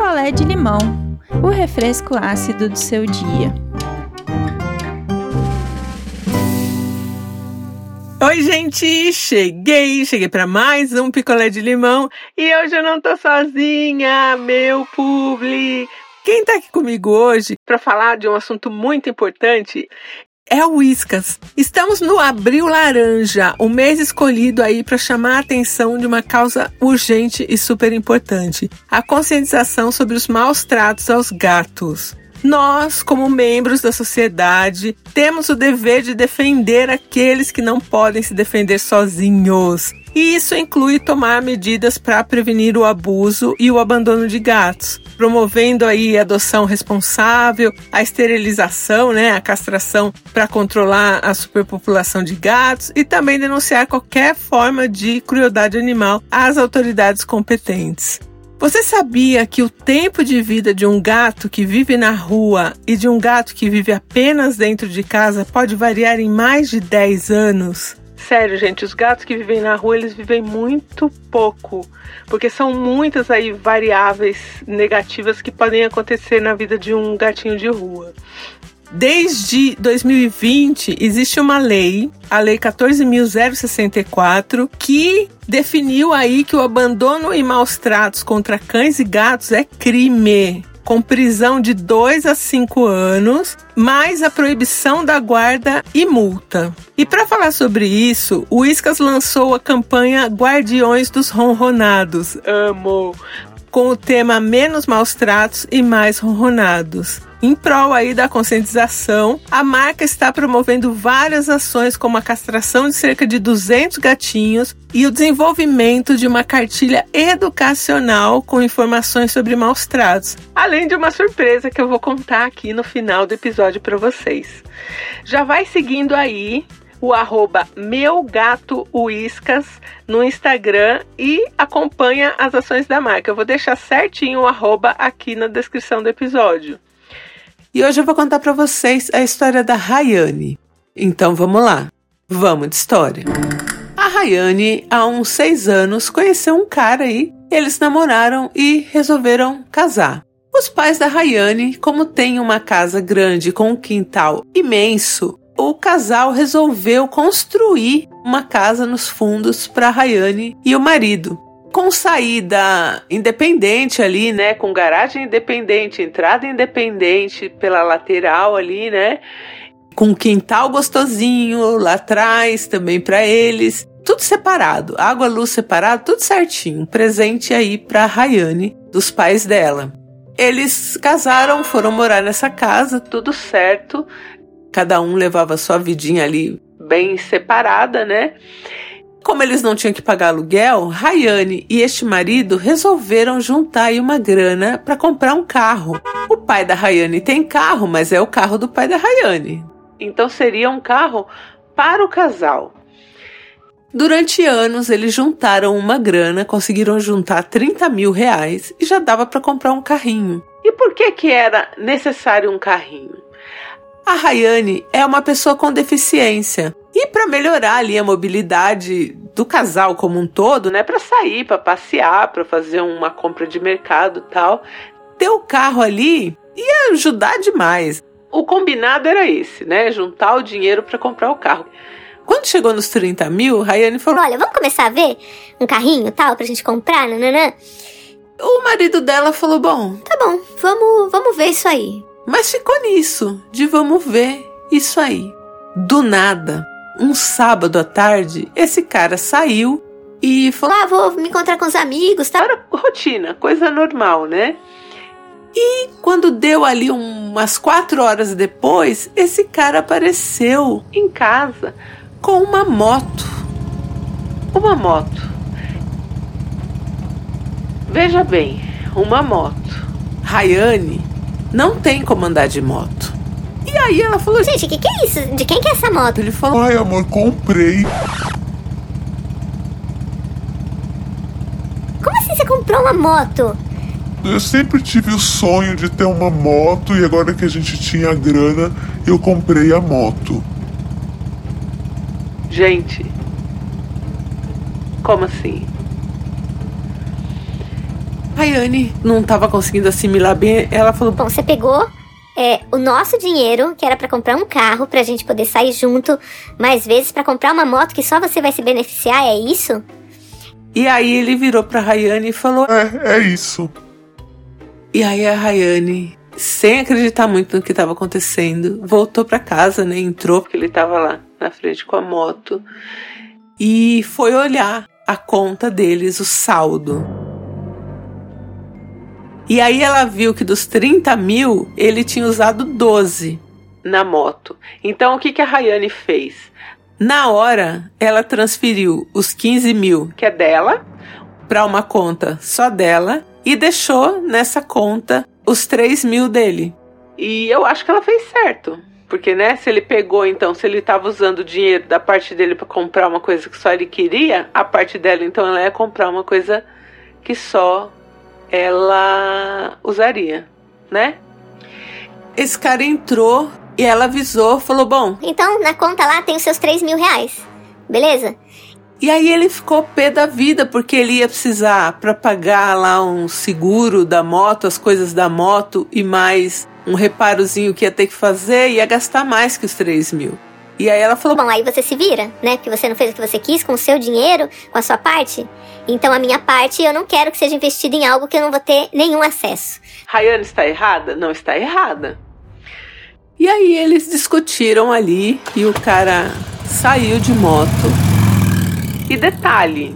picolé de limão, o refresco ácido do seu dia. Oi, gente! Cheguei para mais um picolé de limão e hoje eu não tô sozinha, meu publi! Quem tá aqui comigo hoje para falar de um assunto muito importante é o Whiskas. Estamos no Abril Laranja, o mês escolhido aí para chamar a atenção de uma causa urgente e super importante: a conscientização sobre os maus tratos aos gatos. Nós, como membros da sociedade, temos o dever de defender aqueles que não podem se defender sozinhos. E isso inclui tomar medidas para prevenir o abuso e o abandono de gatos, promovendo aí a adoção responsável, a esterilização, a castração para controlar a superpopulação de gatos e também denunciar qualquer forma de crueldade animal às autoridades competentes. Você sabia que o tempo de vida de um gato que vive na rua e de um gato que vive apenas dentro de casa pode variar em mais de 10 anos? Sério, gente, os gatos que vivem na rua, eles vivem muito pouco, porque são muitas aí variáveis negativas que podem acontecer na vida de um gatinho de rua. Desde 2020, existe uma lei, a Lei 14.064, que definiu aí que o abandono e maus tratos contra cães e gatos é crime, com prisão de 2 a 5 anos, mais a proibição da guarda e multa. E para falar sobre isso, o Whiskas lançou a campanha Guardiões dos Ronronados, amo, com o tema Menos Maus Tratos e Mais Ronronados. Em prol aí da conscientização, a marca está promovendo várias ações como a castração de cerca de 200 gatinhos e o desenvolvimento de uma cartilha educacional com informações sobre maus tratos, além de uma surpresa que eu vou contar aqui no final do episódio para vocês. Já vai seguindo aí o @meugatoWhiskas no Instagram e acompanha as ações da marca. Eu vou deixar certinho o @ aqui na descrição do episódio. E hoje eu vou contar para vocês a história da Rayane. Então vamos lá, vamos de história. A Rayane, há uns 6 anos, conheceu um cara aí, eles namoraram e resolveram casar. Os pais da Rayane, como têm uma casa grande com um quintal imenso, o casal resolveu construir uma casa nos fundos para a Rayane e o marido. Com saída independente ali, com garagem independente, entrada independente pela lateral ali, com um quintal gostosinho lá atrás também para eles. Tudo separado, água, luz separado, tudo certinho. Um presente aí para a Rayane, dos pais dela. Eles casaram, foram morar nessa casa, tudo certo. Cada um levava sua vidinha ali bem separada, Como eles não tinham que pagar aluguel, Rayane e este marido resolveram juntar aí uma grana para comprar um carro. O pai da Rayane tem carro, mas é o carro do pai da Rayane. Então seria um carro para o casal. Durante anos eles juntaram uma grana, conseguiram juntar R$30 mil e já dava para comprar um carrinho. E por que era necessário um carrinho? A Rayane é uma pessoa com deficiência. E para melhorar ali a mobilidade do casal como um todo, para sair, para passear, para fazer uma compra de mercado e tal, ter o carro ali ia ajudar demais. O combinado era esse, juntar o dinheiro para comprar o carro. Quando chegou nos 30 mil, Rayane falou: olha, vamos começar a ver um carrinho tal pra gente comprar, nananã. O marido dela falou: bom, tá bom, vamos ver isso aí. Mas ficou nisso, de vamos ver isso aí. Do nada, um sábado à tarde, esse cara saiu e falou: vou me encontrar com os amigos, tá? Era rotina, coisa normal, E quando deu ali umas 4 horas depois, esse cara apareceu em casa com uma moto. Uma moto. Veja bem, uma moto. Rayane não tem como andar de moto. E aí ela falou: gente, o que é isso? De quem que é essa moto? Ele falou: ai, amor, comprei. Como assim você comprou uma moto? Eu sempre tive o sonho de ter uma moto e agora que a gente tinha grana, eu comprei a moto. Gente, como assim? Rayane não tava conseguindo assimilar bem. Ela falou: Bom, você pegou o nosso dinheiro, que era pra comprar um carro, pra gente poder sair junto mais vezes, pra comprar uma moto que só você vai se beneficiar, é isso? E aí ele virou pra Rayane e falou: É isso. E aí a Rayane, sem acreditar muito no que estava acontecendo, voltou pra casa, né? Entrou, porque ele tava lá na frente com a moto, e foi olhar a conta deles, o saldo. E aí ela viu que dos 30 mil, ele tinha usado 12 na moto. Então o que a Rayane fez? Na hora, ela transferiu os 15 mil, que é dela, para uma conta só dela, e deixou nessa conta os 3 mil dele. E eu acho que ela fez certo. Porque, né, se ele pegou, então, se ele estava usando o dinheiro da parte dele para comprar uma coisa que só ele queria, a parte dela, então, ela ia comprar uma coisa que só ela usaria, né? Esse cara entrou e ela avisou, falou: bom, então na conta lá tem os seus 3 mil reais, beleza? E aí ele ficou pé da vida, porque ele ia precisar para pagar lá um seguro da moto, as coisas da moto e mais um reparozinho que ia ter que fazer, ia gastar mais que os 3 mil. E aí ela falou: bom, aí você se vira, né? Porque você não fez o que você quis com o seu dinheiro, com a sua parte. Então a minha parte eu não quero que seja investida em algo que eu não vou ter nenhum acesso. Rayane está errada? Não está errada. E aí eles discutiram ali e o cara saiu de moto. E detalhe,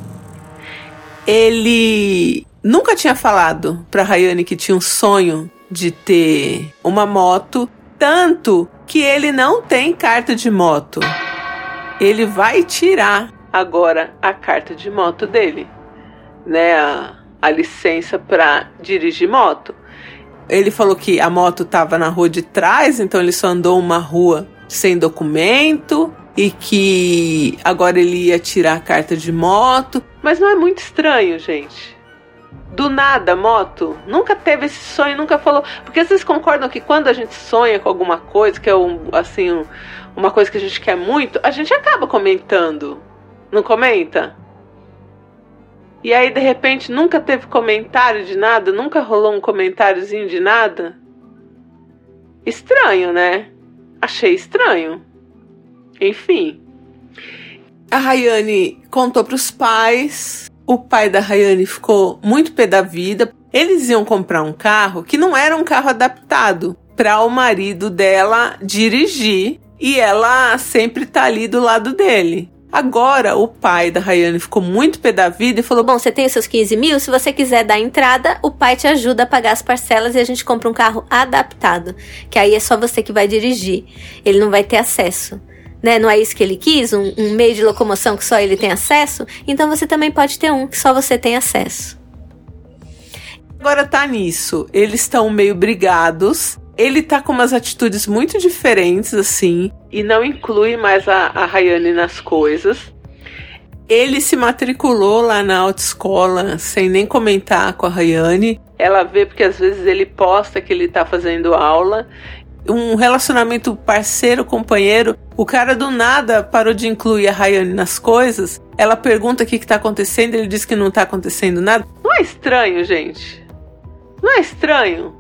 ele nunca tinha falado pra Rayane que tinha um sonho de ter uma moto, tanto que ele não tem carta de moto. Ele vai tirar agora a carta de moto dele, né, a licença para dirigir moto. Ele falou que a moto estava na rua de trás, então ele só andou uma rua sem documento e que agora ele ia tirar a carta de moto. Mas não é muito estranho, gente? Do nada, moto? Nunca teve esse sonho, nunca falou. Porque vocês concordam que quando a gente sonha com alguma coisa, que é uma coisa que a gente quer muito, a gente acaba comentando. Não comenta? E aí, de repente, nunca teve comentário de nada? Nunca rolou um comentáriozinho de nada? Estranho, né? Achei estranho. Enfim. A Rayane contou pros pais. O pai da Rayane ficou muito pé da vida. Eles iam comprar um carro que não era um carro adaptado para o marido dela dirigir. E ela sempre tá ali do lado dele. Agora, o pai da Rayane ficou muito pé da vida e falou: bom, você tem os seus 15 mil, se você quiser dar entrada, o pai te ajuda a pagar as parcelas e a gente compra um carro adaptado, que aí é só você que vai dirigir, ele não vai ter acesso, né? Não é isso que ele quis, um meio de locomoção que só ele tem acesso, então você também pode ter um que só você tem acesso. Agora tá nisso, eles estão meio brigados. Ele tá com umas atitudes muito diferentes, assim, e não inclui mais a Rayane nas coisas. Ele se matriculou lá na autoescola sem nem comentar com a Rayane. Ela vê porque às vezes ele posta que ele tá fazendo aula. Um relacionamento parceiro-companheiro, o cara do nada parou de incluir a Rayane nas coisas. Ela pergunta o que tá acontecendo, ele diz que não tá acontecendo nada. Não é estranho, gente? Não é estranho?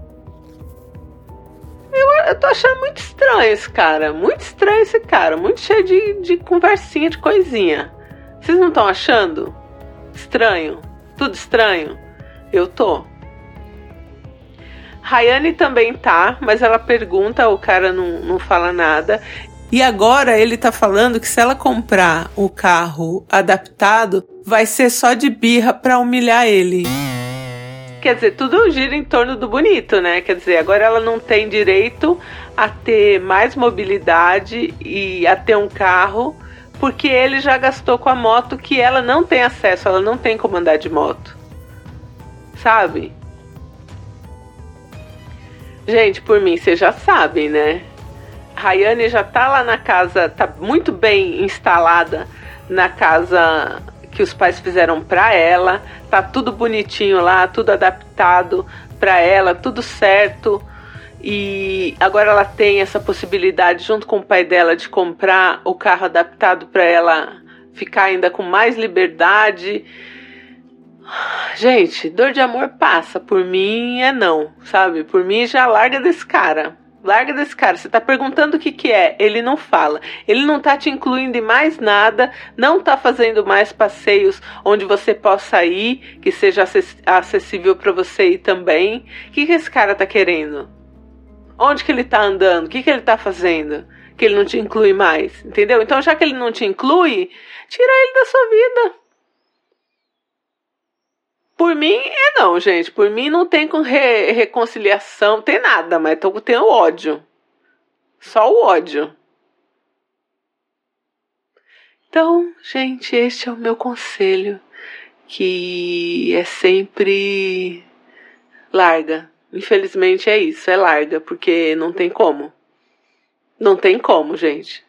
Eu tô achando muito estranho esse cara. Muito estranho esse cara. Muito cheio de conversinha, de coisinha. Vocês não estão achando? Estranho? Tudo estranho? Eu tô. Rayane também tá, mas ela pergunta, o cara não fala nada. E agora ele tá falando que se ela comprar o carro adaptado, vai ser só de birra pra humilhar ele. Quer dizer, tudo gira em torno do bonito, né? Quer dizer, agora ela não tem direito a ter mais mobilidade e a ter um carro, porque ele já gastou com a moto que ela não tem acesso, ela não tem como andar de moto. Sabe? Gente, por mim, vocês já sabem, né? Rayane já tá lá na casa, tá muito bem instalada na casa que os pais fizeram pra ela, tá tudo bonitinho lá, tudo adaptado pra ela, tudo certo, e agora ela tem essa possibilidade junto com o pai dela de comprar o carro adaptado pra ela ficar ainda com mais liberdade. Gente, dor de amor passa. Por mim é não, sabe? Por mim já larga desse cara. Larga desse cara. Você tá perguntando o que é. Ele não fala. Ele não tá te incluindo em mais nada. Não tá fazendo mais passeios onde você possa ir, que seja acessível pra você ir também. O que esse cara tá querendo? Onde que ele tá andando? O que ele tá fazendo? Que ele não te inclui mais. Entendeu? Então, já que ele não te inclui, tira ele da sua vida. Por mim é não, gente. Por mim não tem reconciliação, tem nada, mas tem o ódio. Só o ódio. Então, gente, este é o meu conselho, que é sempre larga. Infelizmente é isso, é larga, porque não tem como. Não tem como, gente.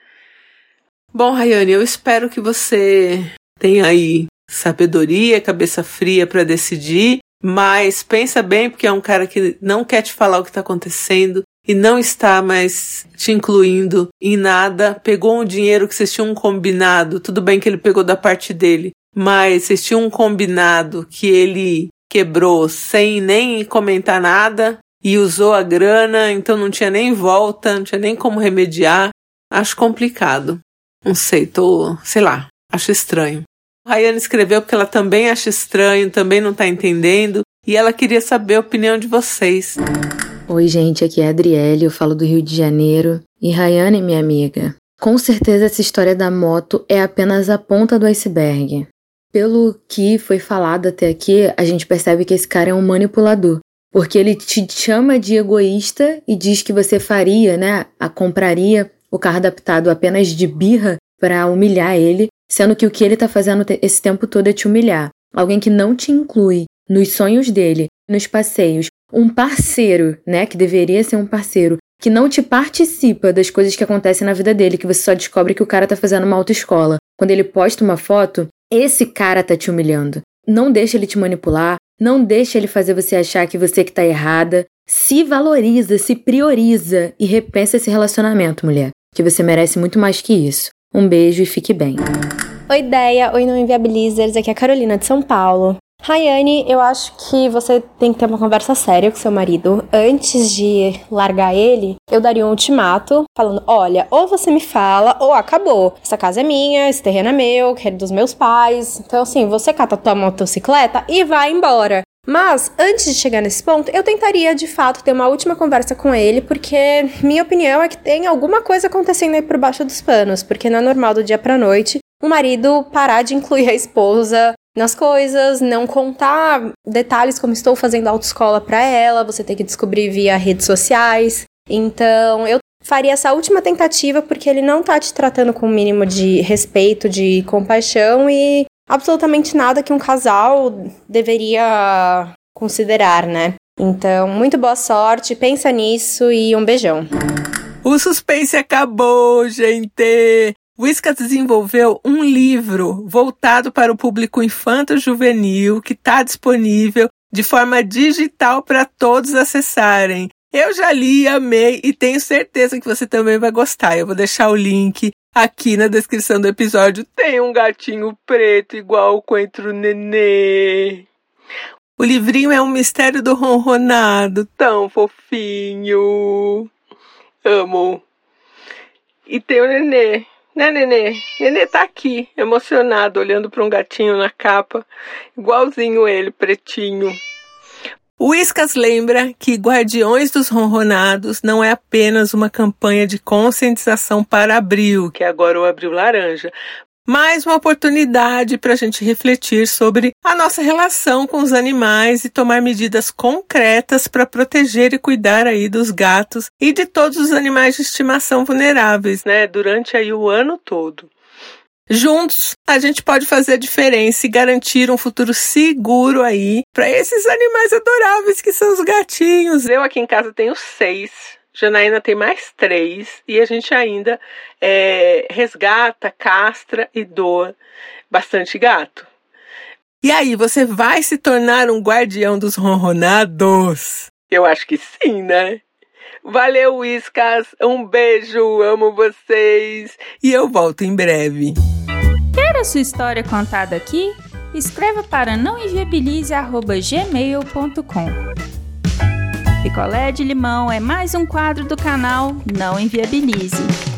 Bom, Rayane, eu espero que você tenha aí sabedoria, cabeça fria para decidir, mas pensa bem, porque é um cara que não quer te falar o que está acontecendo e não está mais te incluindo em nada. Pegou um dinheiro que vocês tinham combinado, tudo bem que ele pegou da parte dele, mas vocês tinham um combinado que ele quebrou sem nem comentar nada e usou a grana, então não tinha nem volta, não tinha nem como remediar. Acho complicado. Não sei, sei lá, acho estranho. A Rayane escreveu porque ela também acha estranho, também não tá entendendo, e ela queria saber a opinião de vocês. Oi, gente, aqui é a Adriele, eu falo do Rio de Janeiro. E Rayane, minha amiga, com certeza essa história da moto é apenas a ponta do iceberg. Pelo que foi falado até aqui, a gente percebe que esse cara é um manipulador, porque ele te chama de egoísta e diz que você faria, compraria o carro adaptado apenas de birra para humilhar ele, sendo que o que ele tá fazendo esse tempo todo é te humilhar. Alguém que não te inclui nos sonhos dele, nos passeios. Um parceiro, que deveria ser um parceiro, que não te participa das coisas que acontecem na vida dele, que você só descobre que o cara tá fazendo uma autoescola. Quando ele posta uma foto, esse cara tá te humilhando. Não deixa ele te manipular, não deixa ele fazer você achar que você que tá errada. Se valoriza, se prioriza e repensa esse relacionamento, mulher, que você merece muito mais que isso. Um beijo e fique bem. Oi, Deia. Oi, Não Inviabilizers. Aqui é a Carolina de São Paulo. Rayane, eu acho que você tem que ter uma conversa séria com seu marido. Antes de largar ele, eu daria um ultimato, falando, olha, ou você me fala, ou acabou. Essa casa é minha, esse terreno é meu, que é dos meus pais. Então, assim, você cata a tua motocicleta e vai embora. Mas, antes de chegar nesse ponto, eu tentaria, de fato, ter uma última conversa com ele, porque minha opinião é que tem alguma coisa acontecendo aí por baixo dos panos, porque não é normal do dia pra noite o marido parar de incluir a esposa nas coisas, não contar detalhes como estou fazendo autoescola pra ela, você tem que descobrir via redes sociais. Então, eu faria essa última tentativa, porque ele não tá te tratando com o mínimo de respeito, de compaixão e absolutamente nada que um casal deveria considerar, Então, muito boa sorte, pensa nisso e um beijão. O suspense acabou, gente! Whiskas desenvolveu um livro voltado para o público infanto-juvenil que está disponível de forma digital para todos acessarem. Eu já li, amei e tenho certeza que você também vai gostar. Eu vou deixar o link aqui na descrição do episódio. Tem um gatinho preto igual o Coentro Nenê. O livrinho é um mistério do ronronado, tão fofinho. Amo. E tem o Nenê. Né, Nenê? Nenê tá aqui, emocionado, olhando para um gatinho na capa. Igualzinho ele, pretinho. O Whiskas lembra que Guardiões dos Ronronados não é apenas uma campanha de conscientização para abril, que é agora o Abril Laranja, mas uma oportunidade para a gente refletir sobre a nossa relação com os animais e tomar medidas concretas para proteger e cuidar aí dos gatos e de todos os animais de estimação vulneráveis, durante aí o ano todo. Juntos, a gente pode fazer a diferença e garantir um futuro seguro aí para esses animais adoráveis que são os gatinhos. Eu aqui em casa tenho 6, Janaína tem mais 3 e a gente ainda resgata, castra e doa bastante gato. E aí, você vai se tornar um guardião dos ronronados? Eu acho que sim, Valeu, Whiskas, um beijo, amo vocês e eu volto em breve. Quer a sua história contada aqui? Escreva para nãoenviabilize@gmail.com. Picolé de limão é mais um quadro do canal Não Enviabilize.